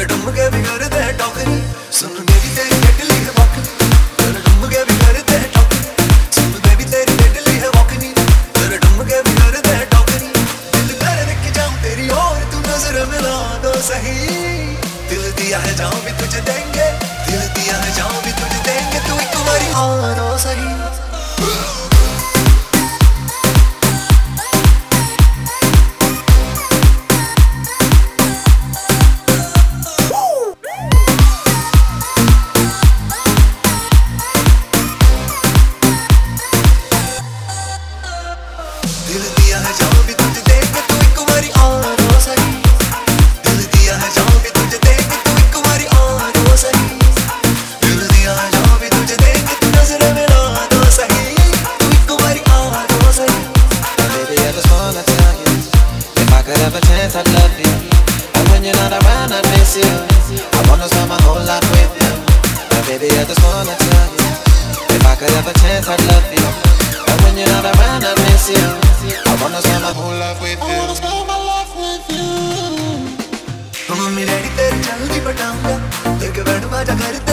डुम के भी करते हैं टोकरी सुन बेबी तेरी डेडली है वॉकनी तेरे डुम के भी करते हैं टोकरी सुन बेबी तेरी डेडली है वॉकनी तेरे डुम के भी करते हैं टोकरी दिल कर रख जाऊं तेरी और तू नजर मिला दो सही दिल दिया है जाऊं भी तुझे देंगे दिल दिया है जाऊं भी तुझे देंगे तू एक बारी और सही दिल दिया है जाऊं भी तुझे देंगे तू एक बारी और सही दिल दिया है जाऊं भी तुझे देंगे तू एक बारी और सही दिल दिया है जाऊं भी तुझे देंगे तू नजर मिला दो सही तू एक बारी और सही Baby, I just wanna tell you, if I could have a chance, I'd love you. And when you're not around, I miss you. I wanna spend my whole life with you. But baby, I just wanna tell you, if I could have a chance, I'd love you. And when you're not around, I miss you. I wanna spend my whole life with you. I wanna spend my life with you. Mummy daddy तेरे जल्दी पटाऊंगा लेके बैठ बाजा घर